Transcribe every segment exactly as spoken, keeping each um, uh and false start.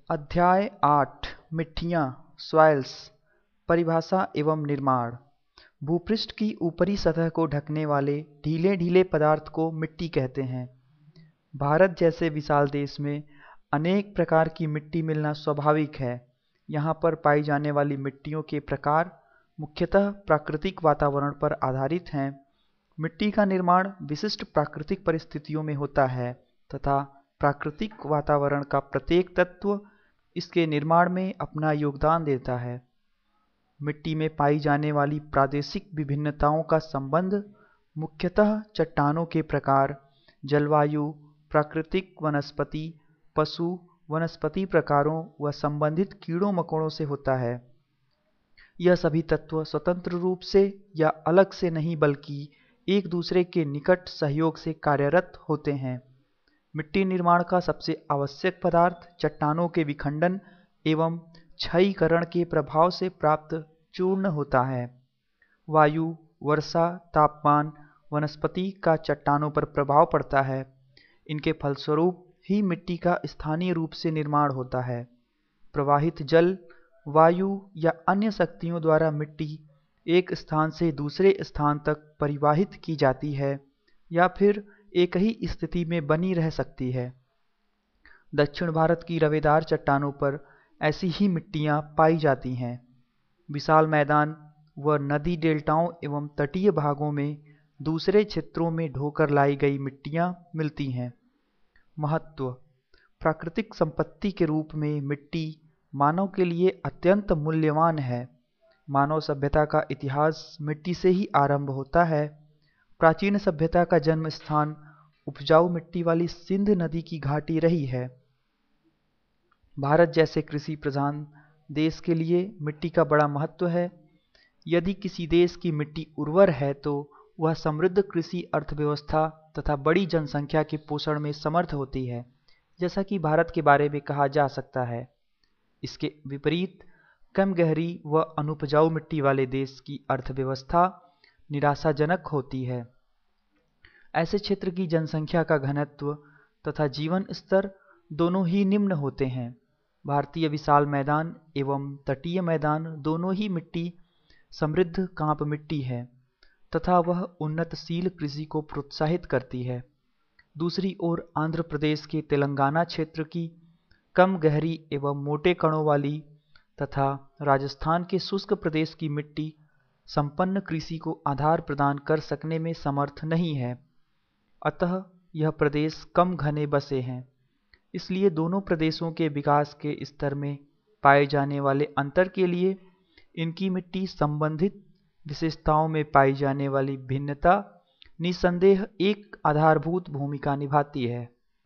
अध्याय आठ मिट्टियाँ सॉइल्स परिभाषा एवं निर्माण। भूपृष्ठ की ऊपरी सतह को ढकने वाले ढीले ढीले पदार्थ को मिट्टी कहते हैं। भारत जैसे विशाल देश में अनेक प्रकार की मिट्टी मिलना स्वाभाविक है। यहाँ पर पाई जाने वाली मिट्टियों के प्रकार मुख्यतः प्राकृतिक वातावरण पर आधारित हैं। मिट्टी का निर्माण विशिष्ट प्राकृतिक परिस्थितियों में होता है तथा प्राकृतिक वातावरण का प्रत्येक तत्व इसके निर्माण में अपना योगदान देता है। मिट्टी में पाई जाने वाली प्रादेशिक विभिन्नताओं का संबंध मुख्यतः चट्टानों के प्रकार, जलवायु, प्राकृतिक वनस्पति, पशु वनस्पति प्रकारों व संबंधित कीड़ों मकोड़ों से होता है। यह सभी तत्व स्वतंत्र रूप से या अलग से नहीं बल्कि एक दूसरे के निकट सहयोग से कार्यरत होते हैं। मिट्टी निर्माण का सबसे आवश्यक पदार्थ चट्टानों के विखंडन एवं क्षयीकरण के प्रभाव से प्राप्त चूर्ण होता है। वायु, वर्षा, तापमान, वनस्पति का चट्टानों पर प्रभाव पड़ता है। इनके फलस्वरूप ही मिट्टी का स्थानीय रूप से निर्माण होता है। प्रवाहित जल, वायु या अन्य शक्तियों द्वारा मिट्टी एक स्थान से दूसरे स्थान तक परिवाहित की जाती है या फिर एक ही स्थिति में बनी रह सकती है। दक्षिण भारत की रवेदार चट्टानों पर ऐसी ही मिट्टियाँ पाई जाती हैं। विशाल मैदान व नदी डेल्टाओं एवं तटीय भागों में दूसरे क्षेत्रों में ढोकर लाई गई मिट्टियाँ मिलती हैं। महत्व: प्राकृतिक संपत्ति के रूप में मिट्टी मानव के लिए अत्यंत मूल्यवान है। मानव सभ्यता का इतिहास मिट्टी से ही आरंभ होता है। प्राचीन सभ्यता का जन्म स्थान उपजाऊ मिट्टी वाली सिंध नदी की घाटी रही है। भारत जैसे कृषि प्रधान देश के लिए मिट्टी का बड़ा महत्व है। यदि किसी देश की मिट्टी उर्वर है तो वह समृद्ध कृषि अर्थव्यवस्था तथा बड़ी जनसंख्या के पोषण में समर्थ होती है, जैसा कि भारत के बारे में कहा जा सकता है। इसके विपरीत कम गहरी व अनुपजाऊ मिट्टी वाले देश की अर्थव्यवस्था निराशाजनक होती है। ऐसे क्षेत्र की जनसंख्या का घनत्व तथा जीवन स्तर दोनों ही निम्न होते हैं। भारतीय विशाल मैदान एवं तटीय मैदान दोनों ही मिट्टी समृद्ध कांप मिट्टी है तथा वह उन्नतशील कृषि को प्रोत्साहित करती है। दूसरी ओर आंध्र प्रदेश के तेलंगाना क्षेत्र की कम गहरी एवं मोटे कणों वाली तथा राजस्थान के शुष्क प्रदेश की मिट्टी संपन्न कृषि को आधार प्रदान कर सकने में समर्थ नहीं है। अतः यह प्रदेश कम घने बसे हैं। इसलिए दोनों प्रदेशों के विकास के स्तर में पाए जाने वाले अंतर के लिए इनकी मिट्टी संबंधित विशेषताओं में पाई जाने वाली भिन्नता निसंदेह एक आधारभूत भूमिका निभाती है।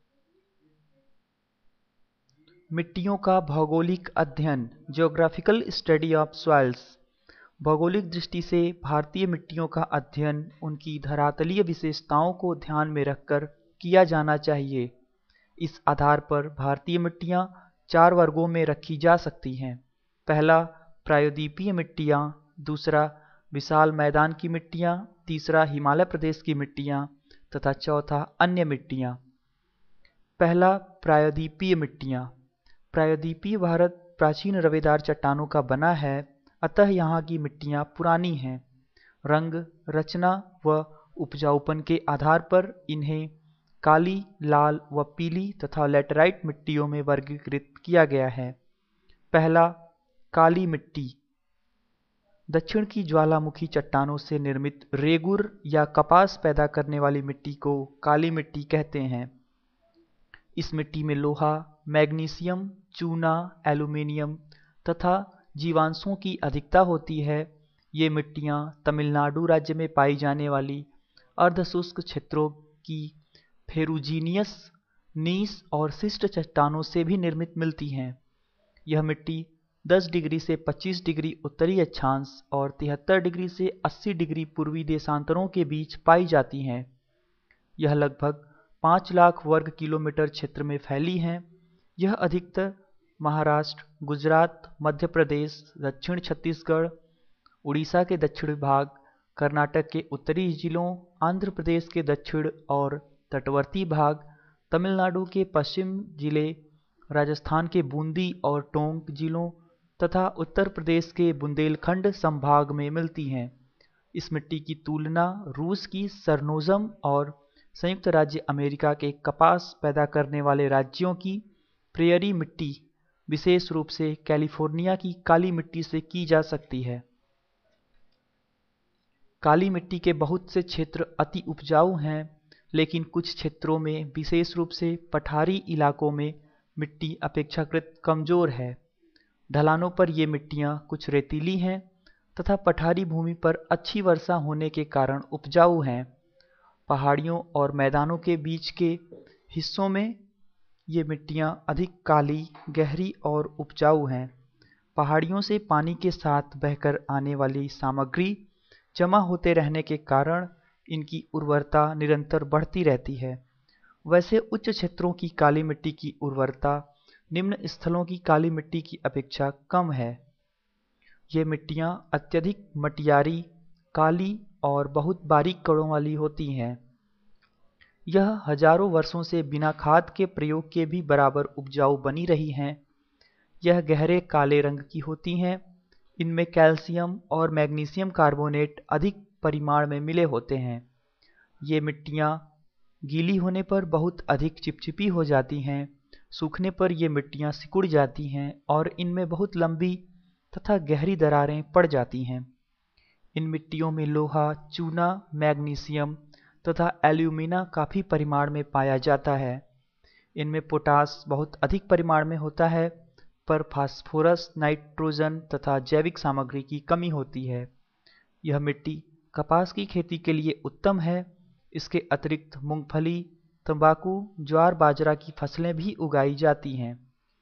मिट्टियों का भौगोलिक अध्ययन, ज्योग्राफिकल स्टडी ऑफ सॉइल्स। भौगोलिक दृष्टि से भारतीय मिट्टियों का अध्ययन उनकी धरातलीय विशेषताओं को ध्यान में रखकर किया जाना चाहिए। इस आधार पर भारतीय मिट्टियाँ चार वर्गों में रखी जा सकती हैं। पहला, प्रायद्वीपीय मिट्टियाँ। दूसरा, विशाल मैदान की मिट्टियाँ। तीसरा, हिमालय प्रदेश की मिट्टियाँ तथा चौथा, अन्य मिट्टियाँ। पहला, प्रायद्वीपीय मिट्टियाँ। प्रायद्वीपीय भारत प्राचीन रवेदार चट्टानों का बना है, अतः यहाँ की मिट्टियाँ पुरानी हैं। रंग, रचना व उपजाऊपन के आधार पर इन्हें काली, लाल व पीली तथा लैटेराइट मिट्टियों में वर्गीकृत किया गया है। पहला, काली मिट्टी। दक्षिण की ज्वालामुखी चट्टानों से निर्मित रेगुर या कपास पैदा करने वाली मिट्टी को काली मिट्टी कहते हैं। इस मिट्टी में लोहा, मैग्नीशियम, चूना, एल्यूमीनियम तथा जीवांशों की अधिकता होती है। ये मिट्टियाँ तमिलनाडु राज्य में पाई जाने वाली अर्धशुष्क क्षेत्रों की फेरुजीनियस, नीस और शिष्ट चट्टानों से भी निर्मित मिलती हैं। यह मिट्टी दस डिग्री से पच्चीस डिग्री उत्तरी अक्षांश और तिहत्तर डिग्री से अस्सी डिग्री पूर्वी देशांतरों के बीच पाई जाती हैं। यह लगभग पाँच लाख वर्ग किलोमीटर क्षेत्र में फैली हैं। यह अधिकतर महाराष्ट्र, गुजरात, मध्य प्रदेश, दक्षिण छत्तीसगढ़, उड़ीसा के दक्षिणी भाग, कर्नाटक के उत्तरी जिलों, आंध्र प्रदेश के दक्षिण और तटवर्ती भाग, तमिलनाडु के पश्चिम जिले राजस्थान के बूंदी और टोंक जिलों तथा उत्तर प्रदेश के बुंदेलखंड संभाग में मिलती हैं। इस मिट्टी की तुलना रूस की सरनोज़म और संयुक्त राज्य अमेरिका के कपास पैदा करने वाले राज्यों की प्रेयरी मिट्टी, विशेष रूप से कैलिफोर्निया की काली मिट्टी से की जा सकती है। काली मिट्टी के बहुत से क्षेत्र अति उपजाऊ हैं, लेकिन कुछ क्षेत्रों में, विशेष रूप से पठारी इलाकों में, मिट्टी अपेक्षाकृत कमजोर है। ढलानों पर ये मिट्टियाँ कुछ रेतीली हैं तथा पठारी भूमि पर अच्छी वर्षा होने के कारण उपजाऊ हैं। पहाड़ियों और मैदानों के बीच के हिस्सों में ये मिट्टियाँ अधिक काली, गहरी और उपजाऊ हैं। पहाड़ियों से पानी के साथ बहकर आने वाली सामग्री जमा होते रहने के कारण इनकी उर्वरता निरंतर बढ़ती रहती है। वैसे उच्च क्षेत्रों की काली मिट्टी की उर्वरता निम्न स्थलों की काली मिट्टी की अपेक्षा कम है। ये मिट्टियाँ अत्यधिक मटियारी, काली और बहुत बारीक कणों वाली होती हैं। यह हजारों वर्षों से बिना खाद के प्रयोग के भी बराबर उपजाऊ बनी रही हैं। यह गहरे काले रंग की होती हैं। इनमें कैल्शियम और मैग्नीशियम कार्बोनेट अधिक परिमाण में मिले होते हैं। ये मिट्टियाँ गीली होने पर बहुत अधिक चिपचिपी हो जाती हैं। सूखने पर ये मिट्टियाँ सिकुड़ जाती हैं और इनमें बहुत लंबी तथा गहरी दरारें पड़ जाती हैं। इन मिट्टियों में लोहा, चूना, मैग्नीशियम तथा एल्यूमिना काफ़ी परिमाण में पाया जाता है। इनमें पोटास बहुत अधिक परिमाण में होता है, पर फास्फोरस, नाइट्रोजन तथा जैविक सामग्री की कमी होती है। यह मिट्टी कपास की खेती के लिए उत्तम है। इसके अतिरिक्त मूंगफली, तंबाकू, ज्वार, बाजरा की फसलें भी उगाई जाती हैं।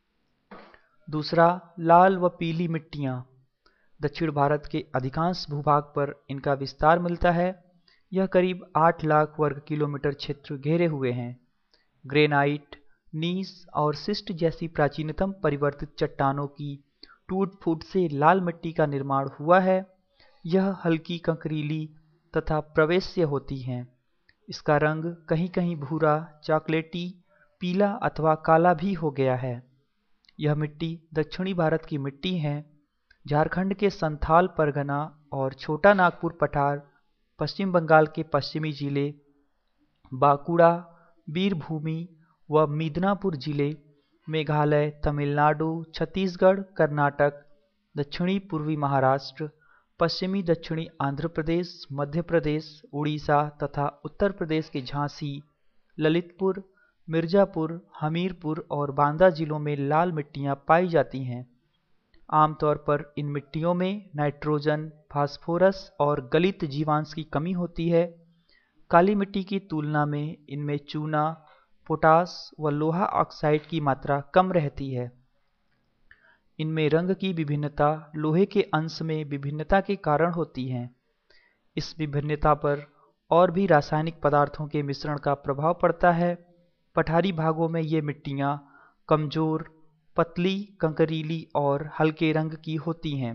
दूसरा, लाल व पीली मिट्टियाँ। दक्षिण भारत के अधिकांश भूभाग पर इनका विस्तार मिलता है। यह करीब आठ लाख वर्ग किलोमीटर क्षेत्र घेरे हुए हैं। ग्रेनाइट, नीस और सिस्ट जैसी प्राचीनतम परिवर्तित चट्टानों की टूट फूट से लाल मिट्टी का निर्माण हुआ है। यह हल्की कंकरीली तथा प्रवेश्य होती हैं। इसका रंग कहीं कहीं भूरा, चॉकलेटी, पीला अथवा काला भी हो गया है। यह मिट्टी दक्षिणी भारत की मिट्टी है। झारखंड के संथाल परगना और छोटा नागपुर पठार, पश्चिम बंगाल के पश्चिमी जिले, बांकुड़ा, बीरभूमि व मिदनापुर जिले, मेघालय, तमिलनाडु, छत्तीसगढ़, कर्नाटक, दक्षिणी पूर्वी महाराष्ट्र, पश्चिमी दक्षिणी आंध्र प्रदेश, मध्य प्रदेश, उड़ीसा तथा उत्तर प्रदेश के झांसी, ललितपुर, मिर्जापुर, हमीरपुर और बांदा जिलों में लाल मिट्टियाँ पाई जाती हैं। आमतौर पर इन मिट्टियों में नाइट्रोजन, फास्फोरस और गलित जीवांश की कमी होती है। काली मिट्टी की तुलना में इनमें चूना, पोटास व लोहा ऑक्साइड की मात्रा कम रहती है। इनमें रंग की विभिन्नता लोहे के अंश में विभिन्नता के कारण होती है। इस विभिन्नता पर और भी रासायनिक पदार्थों के मिश्रण का प्रभाव पड़ता है। पठारी भागों में ये मिट्टियाँ कमजोर, पतली, कंकरीली और हल्के रंग की होती हैं।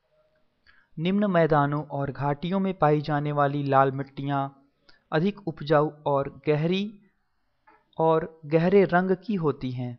निम्न मैदानों और घाटियों में पाई जाने वाली लाल मिट्टियाँ अधिक उपजाऊ और गहरी और गहरे रंग की होती हैं।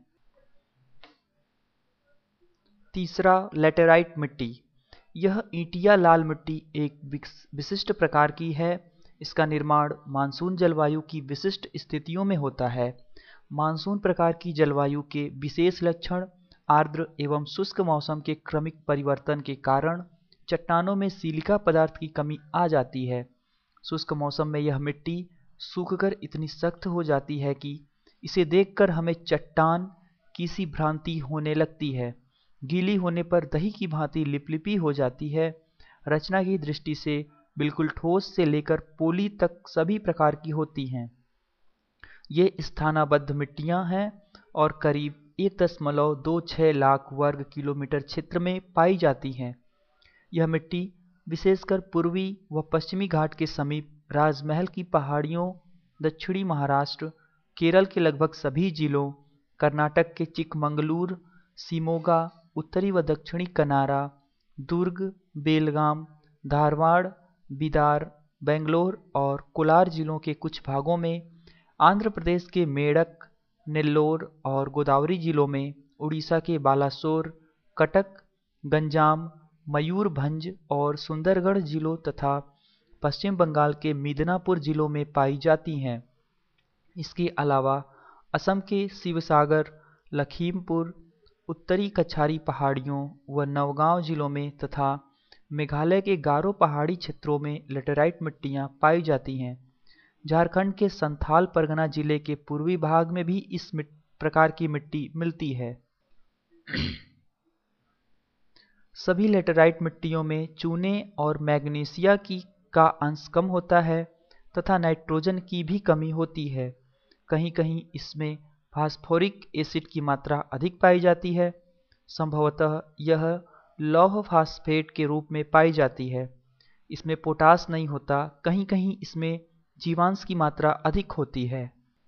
तीसरा, लेटेराइट मिट्टी। यह ईंटिया लाल मिट्टी एक विशिष्ट प्रकार की है। इसका निर्माण मानसून जलवायु की विशिष्ट स्थितियों में होता है। मानसून प्रकार की जलवायु के विशेष लक्षण आर्द्र एवं शुष्क मौसम के क्रमिक परिवर्तन के कारण चट्टानों में सिलिका पदार्थ की कमी आ जाती है। शुष्क मौसम में यह मिट्टी सूखकर इतनी सख्त हो जाती है कि इसे देखकर हमें चट्टान की सी भ्रांति होने लगती है। गीली होने पर दही की भांति लिपलिपी हो जाती है। रचना की दृष्टि से बिल्कुल ठोस से लेकर पोली तक सभी प्रकार की होती हैं। ये स्थानाबद्ध मिट्टियाँ हैं और करीब एक दशमलव दो छः लाख वर्ग किलोमीटर क्षेत्र में पाई जाती हैं। यह मिट्टी विशेषकर पूर्वी व पश्चिमी घाट के समीप, राजमहल की पहाड़ियों, दक्षिणी महाराष्ट्र, केरल के लगभग सभी जिलों, कर्नाटक के चिकमंगलूर, शिमोगा, उत्तरी व दक्षिणी कनारा, दुर्ग, बेलगाम, धारवाड़, बिदार, बेंगलोर और कोलार जिलों के कुछ भागों में, आंध्र प्रदेश के मेडक, नेल्लोर और गोदावरी जिलों में, उड़ीसा के बालासोर, कटक, गंजाम, मयूरभंज और सुंदरगढ़ जिलों तथा पश्चिम बंगाल के मिदनापुर जिलों में पाई जाती हैं। इसके अलावा असम के शिवसागर, लखीमपुर, उत्तरी कछारी पहाड़ियों व नौगांव जिलों में तथा मेघालय के गारो पहाड़ी क्षेत्रों में लेटेराइट मिट्टियाँ पाई जाती हैं। झारखंड के संथाल परगना जिले के पूर्वी भाग में भी इस प्रकार की मिट्टी मिलती है। सभी लेटेराइट मिट्टियों में चूने और मैग्नीशिया की का अंश कम होता है तथा नाइट्रोजन की भी कमी होती है। कहीं कहीं इसमें फास्फोरिक एसिड की मात्रा अधिक पाई जाती है। संभवतः यह लौह फास्फेट के रूप में पाई जाती है। इसमें पोटास नहीं होता। कहीं कहीं इसमें जीवांश की मात्रा अधिक होती है।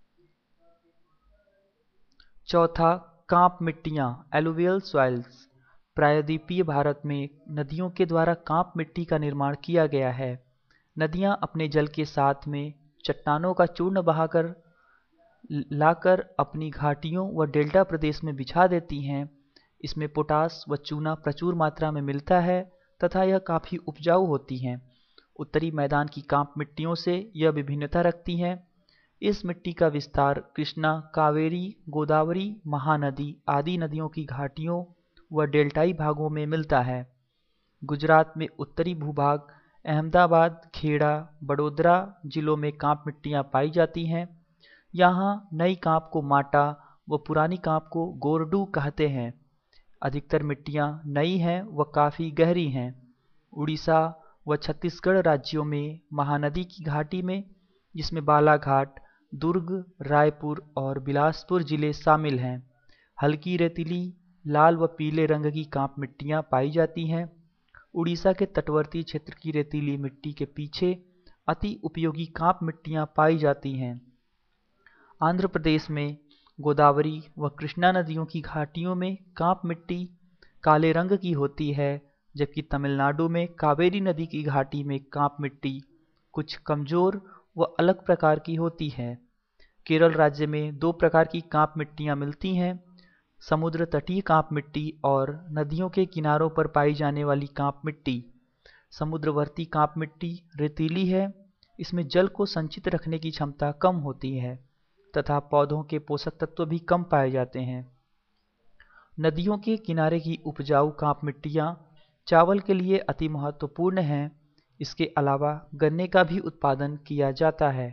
चौथा, कांप मिट्टियाँ, एलुवियल सॉइल्स। प्रायद्वीपीय भारत में नदियों के द्वारा कांप मिट्टी का निर्माण किया गया है। नदियाँ अपने जल के साथ में चट्टानों का चूर्ण बहाकर लाकर अपनी घाटियों व डेल्टा प्रदेश में बिछा देती हैं। इसमें पोटास व चूना प्रचुर मात्रा में मिलता है तथा यह काफ़ी उपजाऊ होती हैं। उत्तरी मैदान की कांप मिट्टियों से यह विभिन्नता रखती हैं। इस मिट्टी का विस्तार कृष्णा, कावेरी, गोदावरी, महानदी आदि नदियों की घाटियों व डेल्टाई भागों में मिलता है। गुजरात में उत्तरी भूभाग, अहमदाबाद, खेड़ा, बड़ोदरा जिलों में कांप मिट्टियाँ पाई जाती हैं। यहाँ नई कांप को माटा व पुरानी कांप को गोरडू कहते हैं। अधिकतर मिट्टियाँ नई हैं व काफ़ी गहरी हैं। उड़ीसा व छत्तीसगढ़ राज्यों में महानदी की घाटी में, जिसमें बालाघाट, दुर्ग, रायपुर और बिलासपुर जिले शामिल हैं, हल्की रेतीली लाल व पीले रंग की कांप मिट्टियाँ पाई जाती हैं। उड़ीसा के तटवर्ती क्षेत्र की रेतीली मिट्टी के पीछे अति उपयोगी कांप मिट्टियाँ पाई जाती हैं। आंध्र प्रदेश में गोदावरी व कृष्णा नदियों की घाटियों में कांप मिट्टी काले रंग की होती है, जबकि तमिलनाडु में कावेरी नदी की घाटी में कांप मिट्टी कुछ कमजोर व अलग प्रकार की होती है। केरल राज्य में दो प्रकार की कांप मिट्टियाँ मिलती हैं, समुद्र तटीय कांप मिट्टी और नदियों के किनारों पर पाई जाने वाली कांप मिट्टी। समुद्रवर्ती कांप मिट्टी रेतीली है। इसमें जल को संचित रखने की क्षमता कम होती है तथा पौधों के पोषक तत्व भी कम पाए जाते हैं। नदियों के किनारे की उपजाऊ कांप मिट्टियाँ चावल के लिए अति महत्वपूर्ण हैं। इसके अलावा गन्ने का भी उत्पादन किया जाता है।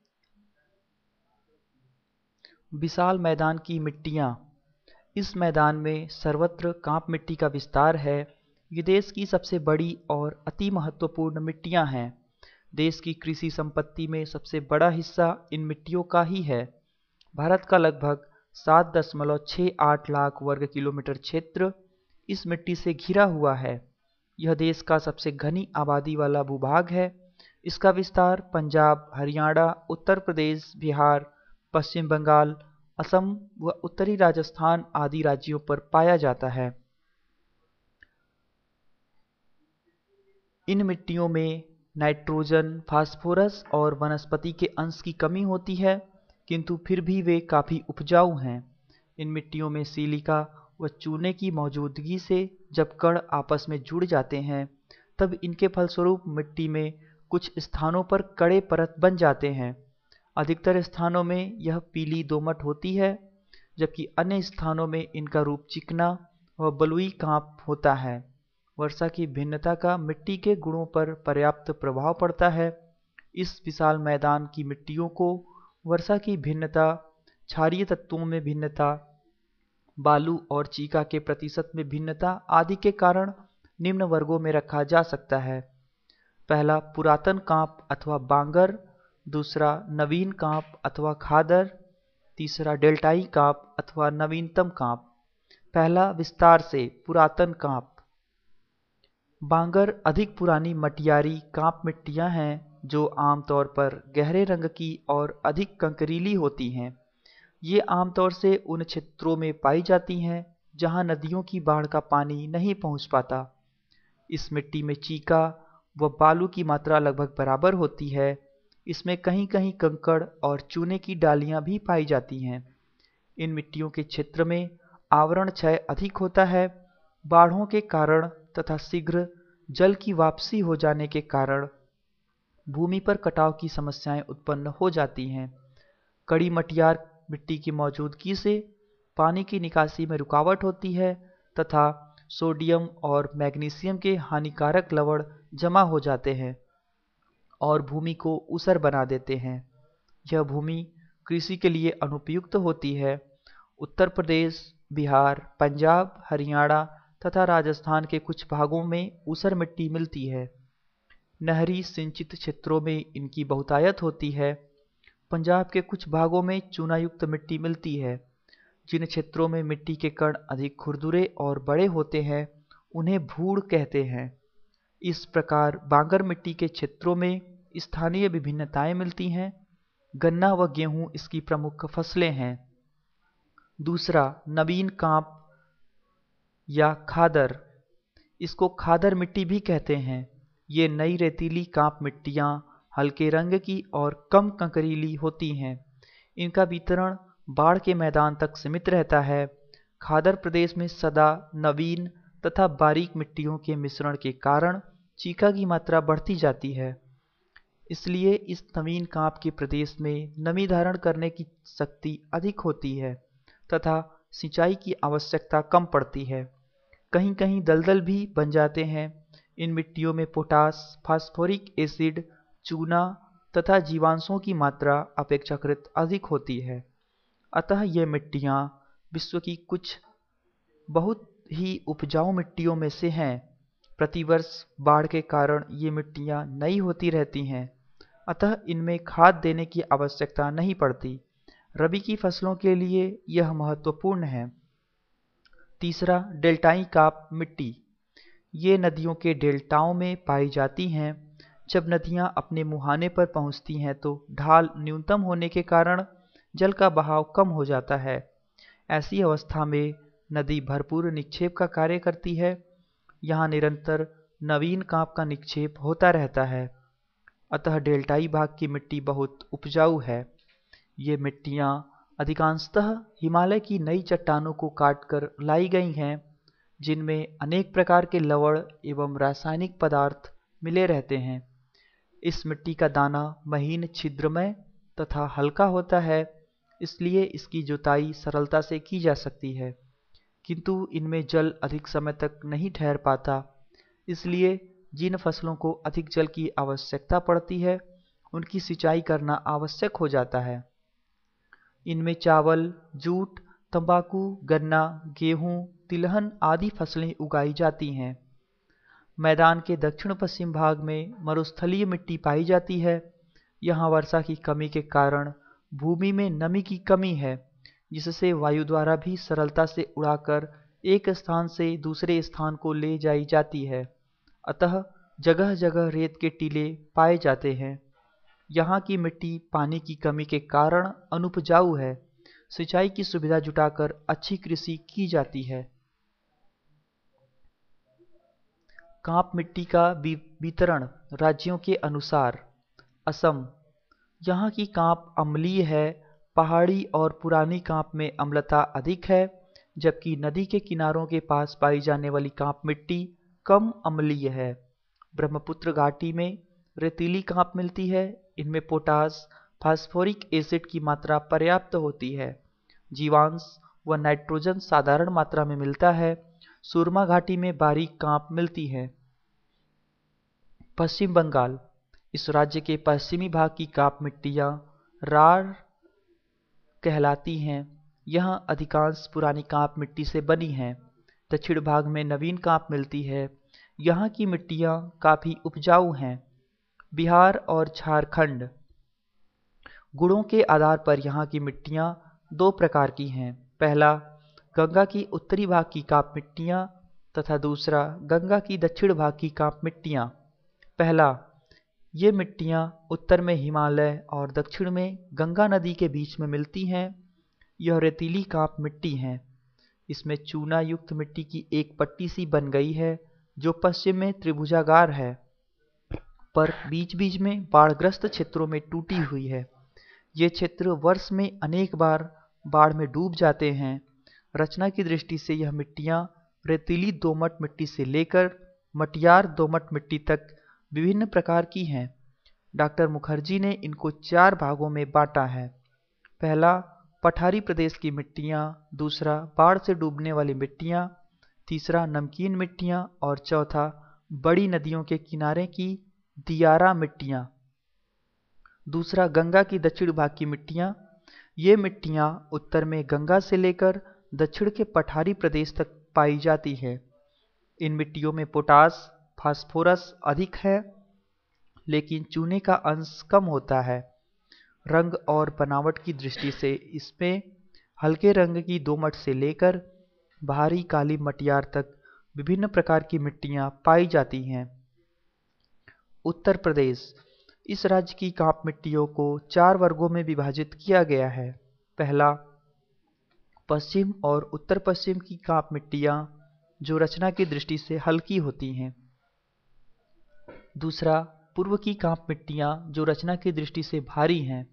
विशाल मैदान की मिट्टियाँ। इस मैदान में सर्वत्र कांप मिट्टी का विस्तार है। ये देश की सबसे बड़ी और अति महत्वपूर्ण मिट्टियाँ हैं। देश की कृषि संपत्ति में सबसे बड़ा हिस्सा इन मिट्टियों का ही है। भारत का लगभग सात दशमलव छः आठ लाख वर्ग किलोमीटर क्षेत्र इस मिट्टी से घिरा हुआ है। यह देश का सबसे घनी आबादी वाला भूभाग है। इसका विस्तार पंजाब, हरियाणा, उत्तर प्रदेश, बिहार, पश्चिम बंगाल, असम व उत्तरी राजस्थान आदि राज्यों पर पाया जाता है। इन मिट्टियों में नाइट्रोजन, फास्फोरस और वनस्पति के अंश की कमी होती है, किंतु फिर भी वे काफ़ी उपजाऊ हैं। इन मिट्टियों में सिलिका व चूने की मौजूदगी से जब कण आपस में जुड़ जाते हैं, तब इनके फलस्वरूप मिट्टी में कुछ स्थानों पर कड़े परत बन जाते हैं। अधिकतर स्थानों में यह पीली दोमट होती है, जबकि अन्य स्थानों में इनका रूप चिकना व बलुई कांप होता है। वर्षा की भिन्नता का मिट्टी के गुणों पर पर्याप्त प्रभाव पड़ता है। इस विशाल मैदान की मिट्टियों को वर्षा की भिन्नता, क्षारीय तत्वों में भिन्नता, बालू और चीका के प्रतिशत में भिन्नता आदि के कारण निम्न वर्गों में रखा जा सकता है। पहला, पुरातन कांप अथवा बांगर। दूसरा, नवीन कांप अथवा खादर। तीसरा, डेल्टाई कांप अथवा नवीनतम कांप। पहला, विस्तार से पुरातन कांप। बांगर अधिक पुरानी मटियारी कांप मिट्टियां हैं जो आमतौर पर गहरे रंग की और अधिक कंकरीली होती हैं। ये आमतौर से उन क्षेत्रों में पाई जाती हैं जहां नदियों की बाढ़ का पानी नहीं पहुंच पाता। इस मिट्टी में चीका व बालू की मात्रा लगभग बराबर होती है। इसमें कहीं कहीं कंकड़ और चूने की डालियां भी पाई जाती हैं। इन मिट्टियों के क्षेत्र में आवरण क्षय अधिक होता है। बाढ़ों के कारण तथा शीघ्र जल की वापसी हो जाने के कारण भूमि पर कटाव की समस्याएं उत्पन्न हो जाती हैं। कड़ी मटियार मिट्टी की मौजूदगी से पानी की निकासी में रुकावट होती है तथा सोडियम और मैग्नीशियम के हानिकारक लवण जमा हो जाते हैं और भूमि को ऊसर बना देते हैं। यह भूमि कृषि के लिए अनुपयुक्त होती है। उत्तर प्रदेश, बिहार, पंजाब, हरियाणा तथा राजस्थान के कुछ भागों में ऊसर मिट्टी मिलती है। नहरी सिंचित क्षेत्रों में इनकी बहुतायत होती है। पंजाब के कुछ भागों में चूनायुक्त मिट्टी मिलती है। जिन क्षेत्रों में मिट्टी के कण अधिक खुरदुरे और बड़े होते हैं उन्हें भूड़ कहते हैं। इस प्रकार बांगर मिट्टी के क्षेत्रों में स्थानीय विभिन्नताएं मिलती हैं। गन्ना व गेहूं इसकी प्रमुख फसलें हैं। दूसरा, नवीन कांप या खादर, इसको खादर मिट्टी भी कहते हैं। ये नई रेतीली कांप मिट्टियाँ हल्के रंग की और कम कंकरीली होती हैं। इनका वितरण बाढ़ के मैदान तक सीमित रहता है। खादर प्रदेश में सदा, नवीन तथा बारीक मिट्टियों के मिश्रण के कारण चीका की मात्रा बढ़ती जाती है। इसलिए इस नवीन कांप के प्रदेश में नमी धारण करने की शक्ति अधिक होती है तथा सिंचाई की आवश्यकता कम पड़ती है। कहीं कहीं दलदल भी बन जाते हैं। इन मिट्टियों में पोटास, फास्फोरिक एसिड, चूना तथा जीवांशों की मात्रा अपेक्षाकृत अधिक होती है। अतः ये मिट्टियाँ विश्व की कुछ बहुत ही उपजाऊ मिट्टियों में से हैं। प्रतिवर्ष बाढ़ के कारण ये मिट्टियाँ नई होती रहती हैं, अतः इनमें खाद देने की आवश्यकता नहीं पड़ती। रबी की फसलों के लिए यह महत्वपूर्ण है। तीसरा, डेल्टाई काप मिट्टी। ये नदियों के डेल्टाओं में पाई जाती हैं। जब नदियां अपने मुहाने पर पहुंचती हैं तो ढाल न्यूनतम होने के कारण जल का बहाव कम हो जाता है। ऐसी अवस्था में नदी भरपूर निक्षेप का कार्य करती है। यहाँ निरंतर नवीन कांप का निक्षेप होता रहता है। अतः डेल्टाई भाग की मिट्टी बहुत उपजाऊ है। ये मिट्टियाँ अधिकांशतः हिमालय की नई चट्टानों को काटकर लाई गई हैं, जिनमें अनेक प्रकार के लवण एवं रासायनिक पदार्थ मिले रहते हैं। इस मिट्टी का दाना महीन, छिद्रमय तथा हल्का होता है, इसलिए इसकी जुताई सरलता से की जा सकती है। किंतु इनमें जल अधिक समय तक नहीं ठहर पाता, इसलिए जिन फसलों को अधिक जल की आवश्यकता पड़ती है उनकी सिंचाई करना आवश्यक हो जाता है। इनमें चावल, जूट, तंबाकू, गन्ना, गेहूं, तिलहन आदि फसलें उगाई जाती हैं। मैदान के दक्षिण पश्चिम भाग में मरुस्थलीय मिट्टी पाई जाती है। यहाँ वर्षा की कमी के कारण भूमि में नमी की कमी है, जिससे वायु द्वारा भी सरलता से उड़ाकर एक स्थान से दूसरे स्थान को ले जाई जाती है। अतः जगह जगह रेत के टीले पाए जाते हैं। यहाँ की मिट्टी पानी की कमी के कारण अनुपजाऊ है। सिंचाई की सुविधा जुटाकर अच्छी कृषि की जाती है। कांप मिट्टी का वितरण राज्यों के अनुसार। असम, यहाँ की कांप अम्लीय है। पहाड़ी और पुरानी कांप में अम्लता अधिक है, जबकि नदी के किनारों के पास पाई जाने वाली कांप मिट्टी कम अम्लीय है। ब्रह्मपुत्र घाटी में रेतीली कांप मिलती है। इनमें पोटास, फास्फोरिक एसिड की मात्रा पर्याप्त होती है। जीवांश व नाइट्रोजन साधारण मात्रा में मिलता है। सुरमा घाटी में बारीक कांप मिलती है। पश्चिम बंगाल, इस राज्य के पश्चिमी भाग की कांप मिट्टियाँ राढ़ कहलाती हैं। यहाँ अधिकांश पुरानी कांप मिट्टी से बनी हैं। दक्षिण भाग में नवीन कांप मिलती है। यहाँ की मिट्टियाँ काफ़ी उपजाऊ हैं। बिहार और झारखंड, गुणों के आधार पर यहाँ की मिट्टियाँ दो प्रकार की हैं। पहला, गंगा की उत्तरी भाग की कांप मिट्टियाँ तथा दूसरा, गंगा की दक्षिण भाग की कांप मिट्टियाँ। पहला, ये मिट्टियाँ उत्तर में हिमालय और दक्षिण में गंगा नदी के बीच में मिलती हैं। यह रेतीली कांप मिट्टी हैं। इसमें चूना युक्त मिट्टी की एक पट्टी सी बन गई है, जो पश्चिम में त्रिभुजाकार है, पर बीच बीच में बाढ़ग्रस्त क्षेत्रों में टूटी हुई है। ये क्षेत्र वर्ष में अनेक बार बाढ़ में डूब जाते हैं। रचना की दृष्टि से यह मिट्टियाँ रेतीली दोमट मिट्टी से लेकर मटियार दोमट मिट्टी तक विभिन्न प्रकार की हैं। डॉक्टर मुखर्जी ने इनको चार भागों में बांटा है। पहला, पठारी प्रदेश की मिट्टियाँ। दूसरा, बाढ़ से डूबने वाली मिट्टियाँ। तीसरा, नमकीन मिट्टियाँ। और चौथा, बड़ी नदियों के किनारे की दियारा मिट्टियाँ। दूसरा, गंगा की दक्षिण भाग की मिट्टियाँ। ये मिट्टियाँ उत्तर में गंगा से लेकर दक्षिण के पठारी प्रदेश तक पाई जाती है। इन मिट्टियों में पोटास, फास्फोरस अधिक है, लेकिन चूने का अंश कम होता है। रंग और बनावट की दृष्टि से इसमें हल्के रंग की दोमट से लेकर भारी काली मटियार तक विभिन्न प्रकार की मिट्टियाँ पाई जाती हैं। उत्तर प्रदेश। इस राज्य की काप मिट्टियों को चार वर्गों में विभाजित किया गया है। पहला, पश्चिम और उत्तर पश्चिम की काप मिट्टियाँ जो रचना की दृष्टि से हल्की होती हैं। दूसरा, पूर्व की काप मिट्टियाँ जो रचना की दृष्टि से भारी हैं।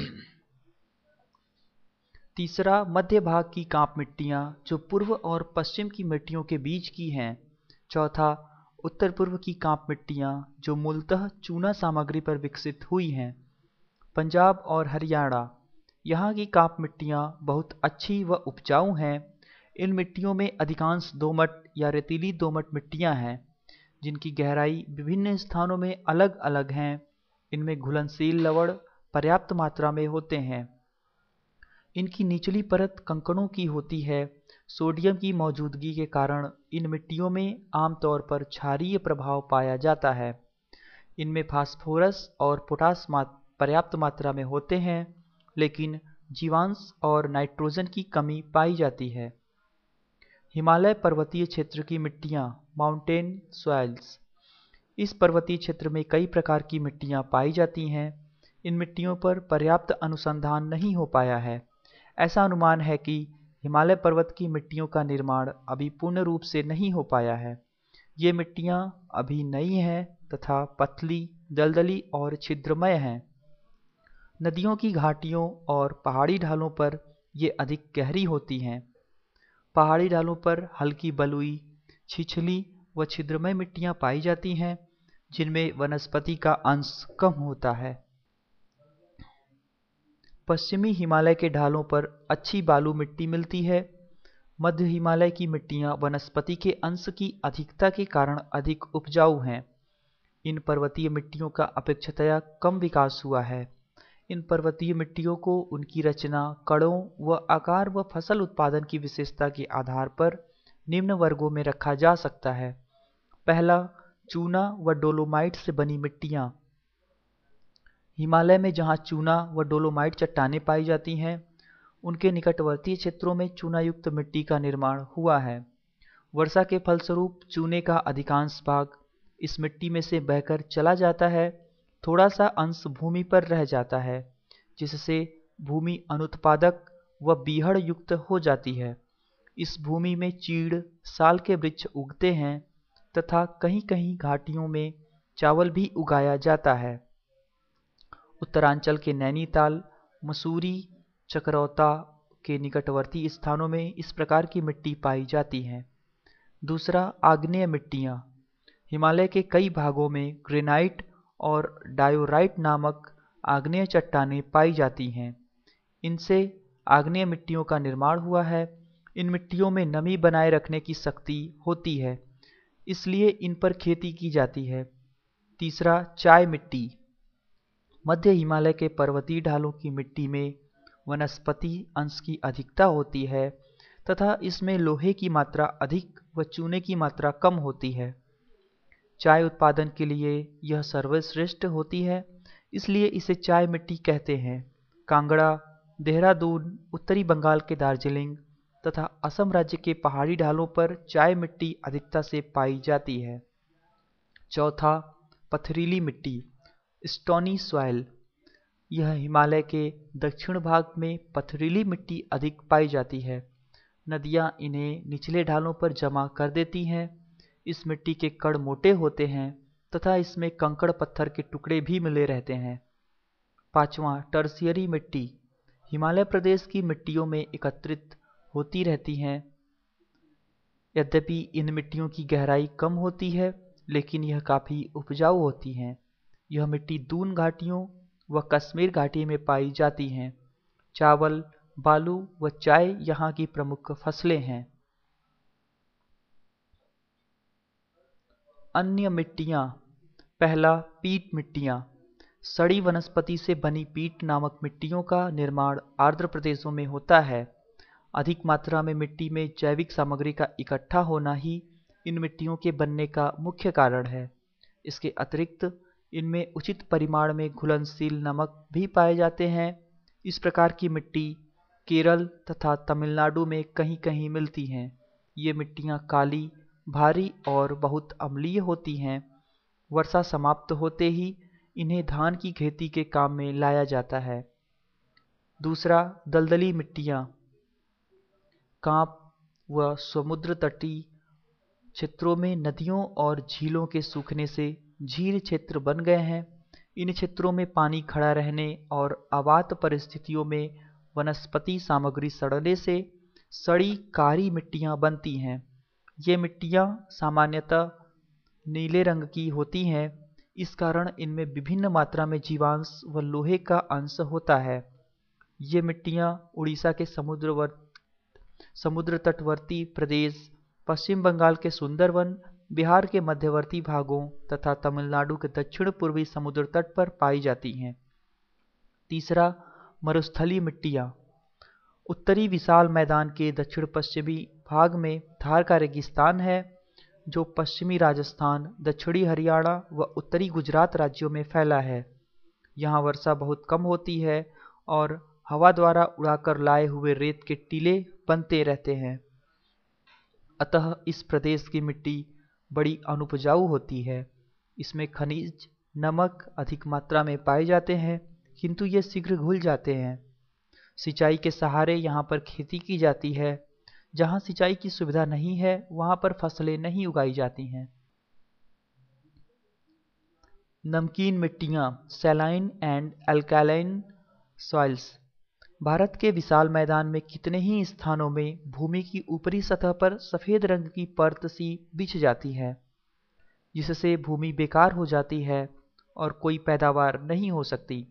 तीसरा, मध्य भाग की काप मिट्टियाँ जो पूर्व और पश्चिम की मिट्टियों के बीच की हैं। चौथा, उत्तर पूर्व की काप मिट्टियाँ जो मूलतः चूना सामग्री पर विकसित हुई हैं। पंजाब और हरियाणा। यहाँ की काप मिट्टियाँ बहुत अच्छी व उपजाऊ हैं। इन मिट्टियों में अधिकांश दोमट या रेतीली दोमट मिट्टियाँ हैं, जिनकी गहराई विभिन्न स्थानों में अलग अलग हैं। इनमें घुलनशील लवण पर्याप्त मात्रा में होते हैं। इनकी निचली परत कंकड़ों की होती है। सोडियम की मौजूदगी के कारण इन मिट्टियों में आमतौर पर क्षारीय प्रभाव पाया जाता है। इनमें फास्फोरस और पोटास पर्याप्त मात्रा में होते हैं, लेकिन जीवांश और नाइट्रोजन की कमी पाई जाती है। हिमालय पर्वतीय क्षेत्र की मिट्टियाँ, माउंटेन सॉइल्स। इस पर्वतीय क्षेत्र में कई प्रकार की मिट्टियाँ पाई जाती हैं। इन मिट्टियों पर पर्याप्त अनुसंधान नहीं हो पाया है। ऐसा अनुमान है कि हिमालय पर्वत की मिट्टियों का निर्माण अभी पूर्ण रूप से नहीं हो पाया है। ये मिट्टियाँ अभी नई हैं तथा पतली, दलदली और छिद्रमय हैं। नदियों की घाटियों और पहाड़ी ढालों पर ये अधिक गहरी होती हैं। पहाड़ी ढालों पर हल्की बलुई, छिछली व छिद्रमय मिट्टियाँ पाई जाती हैं, जिनमें वनस्पति का अंश कम होता है। पश्चिमी हिमालय के ढालों पर अच्छी बालू मिट्टी मिलती है। मध्य हिमालय की मिट्टियाँ वनस्पति के अंश की अधिकता के कारण अधिक उपजाऊ हैं। इन पर्वतीय मिट्टियों का अपेक्षाकृत कम विकास हुआ है। इन पर्वतीय मिट्टियों को उनकी रचना, कणों व आकार व फसल उत्पादन की विशेषता के आधार पर निम्न वर्गों में रखा जा सकता है। पहला, चूना व डोलोमाइट से बनी मिट्टियाँ। हिमालय में जहाँ चूना व डोलोमाइट चट्टानें पाई जाती हैं, उनके निकटवर्ती क्षेत्रों में चूनायुक्त मिट्टी का निर्माण हुआ है। वर्षा के फलस्वरूप चूने का अधिकांश भाग इस मिट्टी में से बहकर चला जाता है। थोड़ा सा अंश भूमि पर रह जाता है, जिससे भूमि अनुत्पादक व बीहड़ युक्त हो जाती है। इस भूमि में चीड़, साल के वृक्ष उगते हैं तथा कहीं कहीं घाटियों में चावल भी उगाया जाता है। उत्तरांचल के नैनीताल, मसूरी, चकरौता के निकटवर्ती स्थानों में इस प्रकार की मिट्टी पाई जाती है। दूसरा, आग्नेय मिट्टियाँ। हिमालय के कई भागों में ग्रेनाइट और डायोराइट नामक आग्नेय चट्टानें पाई जाती हैं। इनसे आग्नेय मिट्टियों का निर्माण हुआ है। इन मिट्टियों में नमी बनाए रखने की शक्ति होती है, इसलिए इन पर खेती की जाती है। तीसरा, चाय मिट्टी। मध्य हिमालय के पर्वतीय ढालों की मिट्टी में वनस्पति अंश की अधिकता होती है तथा इसमें लोहे की मात्रा अधिक व चूने की मात्रा कम होती है। चाय उत्पादन के लिए यह सर्वश्रेष्ठ होती है, इसलिए इसे चाय मिट्टी कहते हैं। कांगड़ा, देहरादून, उत्तरी बंगाल के दार्जिलिंग तथा असम राज्य के पहाड़ी ढालों पर चाय मिट्टी अधिकता से पाई जाती है। चौथा, पथरीली मिट्टी, स्टोनी सॉइल। यह हिमालय के दक्षिण भाग में पथरीली मिट्टी अधिक पाई जाती है। नदियाँ इन्हें निचले ढालों पर जमा कर देती हैं। इस मिट्टी के कण मोटे होते हैं तथा इसमें कंकड़ पत्थर के टुकड़े भी मिले रहते हैं। पांचवा, टर्शियरी मिट्टी। हिमालय प्रदेश की मिट्टियों में एकत्रित होती रहती हैं। यद्यपि इन मिट्टियों की गहराई कम होती है, लेकिन यह काफ़ी उपजाऊ होती हैं। यह मिट्टी दून घाटियों व कश्मीर घाटी में पाई जाती हैं। चावल, बालू व चाय यहाँ की प्रमुख फसलें हैं। अन्य मिट्टियाँ। पहला, पीट मिट्टियाँ। सड़ी वनस्पति से बनी पीट नामक मिट्टियों का निर्माण आर्द्र प्रदेशों में होता है। अधिक मात्रा में मिट्टी में जैविक सामग्री का इकट्ठा होना ही इन मिट्टियों के बनने का मुख्य कारण है। इसके अतिरिक्त इनमें उचित परिमाण में घुलनशील नमक भी पाए जाते हैं। इस प्रकार की मिट्टी केरल तथा तमिलनाडु में कहीं कहीं मिलती हैं। ये मिट्टियाँ काली, भारी और बहुत अम्लीय होती हैं। वर्षा समाप्त होते ही इन्हें धान की खेती के काम में लाया जाता है। दूसरा, दलदली मिट्टियाँ। कांप व समुद्र तटीय क्षेत्रों में नदियों और झीलों के सूखने से झील क्षेत्र बन गए हैं। इन क्षेत्रों में पानी खड़ा रहने और आवात परिस्थितियों में वनस्पति सामग्री सड़ने से सड़ी कारी मिट्टियाँ बनती हैं। ये मिट्टियाँ सामान्यतः नीले रंग की होती हैं। इस कारण इनमें विभिन्न मात्रा में जीवांश व लोहे का अंश होता है। ये मिट्टियाँ उड़ीसा के समुद्रवर्त समुद्र तटवर्ती प्रदेश, पश्चिम बंगाल के सुंदरवन, बिहार के मध्यवर्ती भागों तथा तमिलनाडु के दक्षिण पूर्वी समुद्र तट पर पाई जाती हैं। तीसरा, मरुस्थलीय मिट्टियाँ। उत्तरी विशाल मैदान के दक्षिण पश्चिमी भाग में थार का रेगिस्तान है, जो पश्चिमी राजस्थान, दक्षिणी हरियाणा व उत्तरी गुजरात राज्यों में फैला है। यहाँ वर्षा बहुत कम होती है और हवा द्वारा उड़ाकर लाए हुए रेत के टीले बनते रहते हैं। अतः इस प्रदेश की मिट्टी बड़ी अनुपजाऊ होती है। इसमें खनिज, नमक अधिक मात्रा में पाए जाते हैं, किंतु ये शीघ्र घुल जाते हैं। सिंचाई के सहारे यहाँ पर खेती की जाती है। जहाँ सिंचाई की सुविधा नहीं है, वहाँ पर फसलें नहीं उगाई जाती हैं। नमकीन मिट्टियाँ, saline and alkaline soils. Bharat के विशाल मैदान में कितने ही स्थानों में भूमि की ऊपरी सतह पर सफ़ेद रंग की परत सी बिछ जाती है, जिससे भूमि बेकार हो जाती है और कोई पैदावार नहीं हो सकती।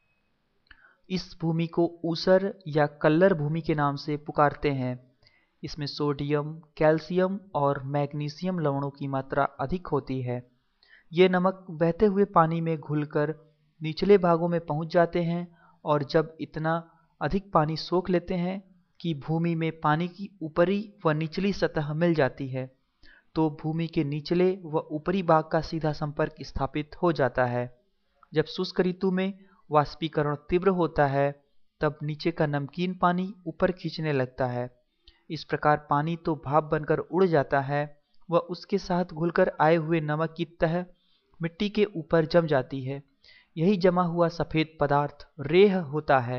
इस भूमि को ऊसर या कल्लर भूमि के नाम से पुकारते हैं। इसमें सोडियम, कैल्शियम और मैग्नीशियम लवणों की मात्रा अधिक होती है। ये नमक बहते हुए पानी में घुलकर निचले भागों में पहुंच जाते हैं और जब इतना अधिक पानी सोख लेते हैं कि भूमि में पानी की ऊपरी व निचली सतह मिल जाती है, तो भूमि के निचले व ऊपरी भाग का सीधा संपर्क स्थापित हो जाता है। जब शुष्क ऋतु में वाष्पीकरण तीव्र होता है, तब नीचे का नमकीन पानी ऊपर खींचने लगता है। इस प्रकार पानी तो भाप बनकर उड़ जाता है व उसके साथ घुलकर आए हुए नमक की तह मिट्टी के ऊपर जम जाती है। यही जमा हुआ सफ़ेद पदार्थ रेह होता है।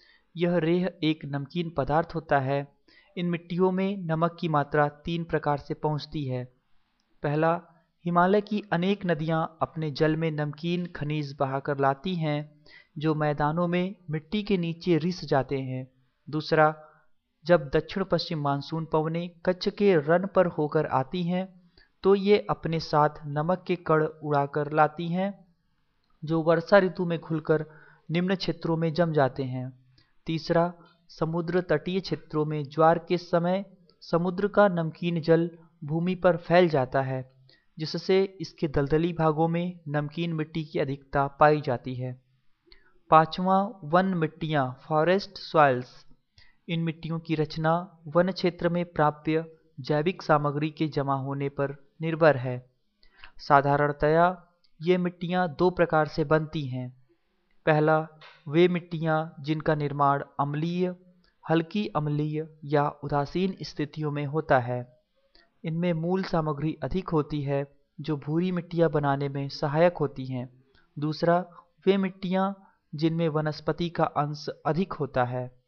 यह रेह एक नमकीन पदार्थ होता है। इन मिट्टियों में नमक की मात्रा तीन प्रकार से पहुँचती है। पहला, हिमालय की अनेक नदियाँ अपने जल में नमकीन खनिज बहाकर लाती हैं, जो मैदानों में मिट्टी के नीचे रिस जाते हैं। दूसरा, जब दक्षिण पश्चिम मानसून पवनें कच्छ के रण पर होकर आती हैं, तो ये अपने साथ नमक के कण उड़ाकर लाती हैं, जो वर्षा ऋतु में घुलकर निम्न क्षेत्रों में जम जाते हैं। तीसरा, समुद्र तटीय क्षेत्रों में ज्वार के समय समुद्र का नमकीन जल भूमि पर फैल जाता है, जिससे इसके दलदली भागों में नमकीन मिट्टी की अधिकता पाई जाती है। पांचवां, वन मिट्टियाँ, फॉरेस्ट सॉइल्स। इन मिट्टियों की रचना वन क्षेत्र में प्राप्य जैविक सामग्री के जमा होने पर निर्भर है। साधारणतया ये मिट्टियाँ दो प्रकार से बनती हैं। पहला, वे मिट्टियाँ जिनका निर्माण अम्लीय, हल्की अम्लीय या उदासीन स्थितियों में होता है। इनमें मूल सामग्री अधिक होती है, जो भूरी मिट्टियाँ बनाने में सहायक होती हैं। दूसरा, वे मिट्टियाँ जिनमें वनस्पति का अंश अधिक होता है।